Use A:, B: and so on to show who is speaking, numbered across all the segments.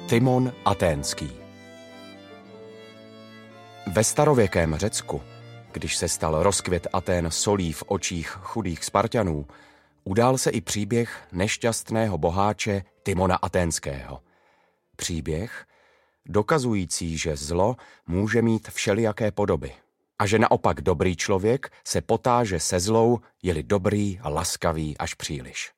A: Timon Aténský. Ve starověkém Řecku, když se stal rozkvět Atén solí v očích chudých Spartanů, udál se i příběh nešťastného boháče Timona Aténského. Příběh, dokazující, že zlo může mít všelijaké podoby a že naopak dobrý člověk se potáže se zlou, je-li dobrý a laskavý až příliš.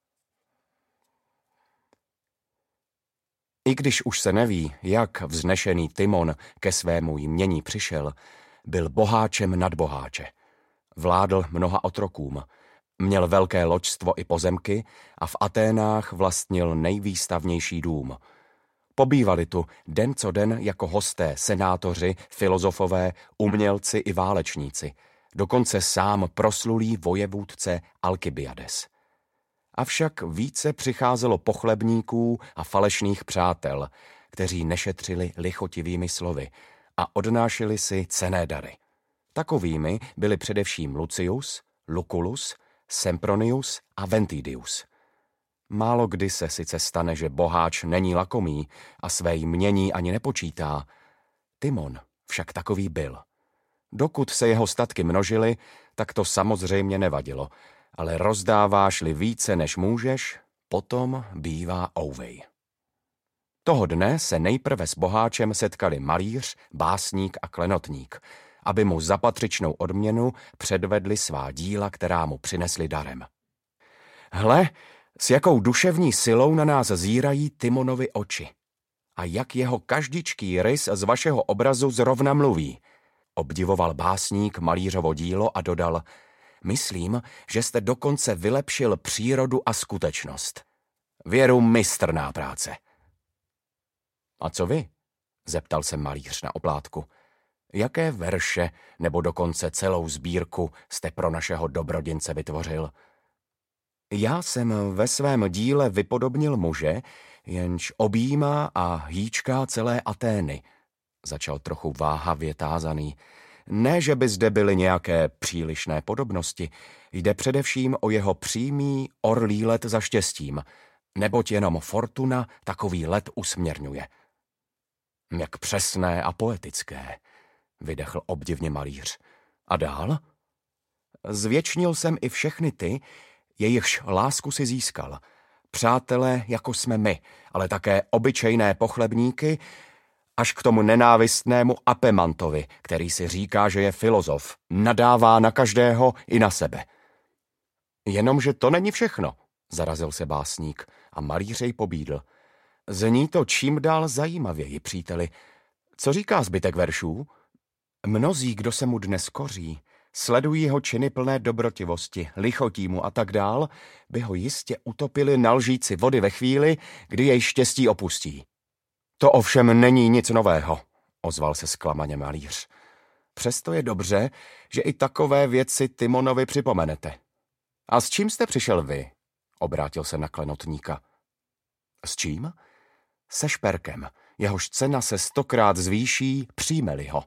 A: I když už se neví, jak vznešený Timon ke svému jmění přišel, byl boháčem nad boháče. Vládl mnoha otrokům, měl velké loďstvo i pozemky a v Aténách vlastnil nejvýstavnější dům. Pobývali tu den co den jako hosté senátoři, filozofové, umělci i válečníci, dokonce sám proslulý vojevůdce Alkybiades. Avšak více přicházelo pochlebníků a falešných přátel, kteří nešetřili lichotivými slovy a odnášeli si cenné dary. Takovými byli především Lucius, Lucullus, Sempronius a Ventidius. Málo kdy se sice stane, že boháč není lakomý a své jmění ani nepočítá. Timon však takový byl. Dokud se jeho statky množily, tak to samozřejmě nevadilo, ale rozdáváš-li více, než můžeš, potom bývá ouvej. Toho dne se nejprve s boháčem setkali malíř, básník a klenotník, aby mu za patřičnou odměnu předvedli svá díla, která mu přinesli darem. Hle, s jakou duševní silou na nás zírají Timonovi oči. A jak jeho každičký rys z vašeho obrazu zrovna mluví. Obdivoval básník malířovo dílo a dodal: myslím, že jste dokonce vylepšil přírodu a skutečnost. Věru mistrná práce. A co vy? Zeptal se malíř na oplátku. Jaké verše nebo dokonce celou sbírku jste pro našeho dobrodince vytvořil? Já jsem ve svém díle vypodobnil muže, jenž objímá a hýčká celé Atény, začal trochu váhavě tázaný. Ne, že by zde byly nějaké přílišné podobnosti, jde především o jeho přímý orlí let za štěstím, neboť jenom fortuna takový let usměrňuje. Jak přesné a poetické, vydechl obdivně malíř. A dál? Zvěčnil jsem i všechny ty, jejichž lásku si získal. Přátelé, jako jsme my, ale také obyčejné pochlebníky, až k tomu nenávistnému Apemantovi, který si říká, že je filozof, nadává na každého i na sebe. Jenomže to není všechno, zarazil se básník a malířej pobídl. Zní to čím dál zajímavěji, příteli. Co říká zbytek veršů? Mnozí, kdo se mu dnes koří, sledují jeho činy plné dobrotivosti, lichotí mu a tak dál, by ho jistě utopili na lžíci vody ve chvíli, kdy jej štěstí opustí. To ovšem není nic nového, ozval se zklamaně malíř. Přesto je dobře, že i takové věci Timonovi připomenete. A s čím jste přišel vy? Obrátil se na klenotníka. S čím? Se šperkem, jehož cena se 100krát zvýší, přijme-li ho.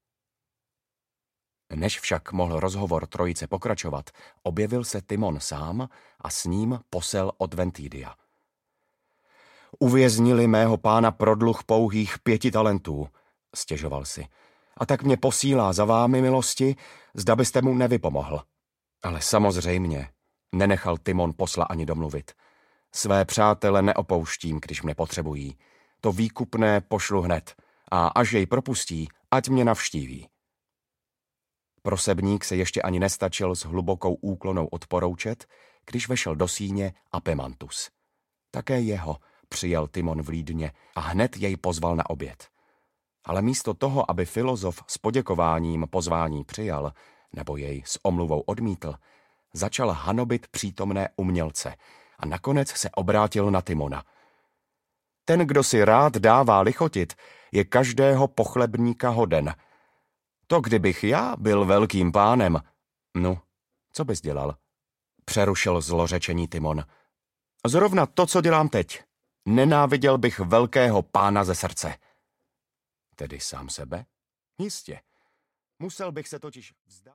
A: Než však mohl rozhovor trojice pokračovat, objevil se Timon sám a s ním posel od Ventidia. Uvěznili mého pána pro dluh pouhých 5 talentů, stěžoval si, a tak mě posílá za vámi, milosti, zda byste mu nevypomohl. Ale samozřejmě nenechal Timon posla ani domluvit. Své přátele neopouštím, když mě potřebují. To výkupné pošlu hned a až jej propustí, ať mě navštíví. Prosebník se ještě ani nestačil s hlubokou úklonou odporoučet, když vešel do síně Apemantus. Také jeho přijal Timon v Lídně a hned jej pozval na oběd. Ale místo toho, aby filozof s poděkováním pozvání přijal, nebo jej s omluvou odmítl, začal hanobit přítomné umělce a nakonec se obrátil na Timona. Ten, kdo si rád dává lichotit, je každého pochlebníka hoden. To kdybych já byl velkým pánem. No, co bys dělal? Přerušil zlořečení Timon. Zrovna to, co dělám teď. Nenáviděl bych velkého pána ze srdce. Tedy sám sebe? Jistě. Musel bych se totiž vzdát.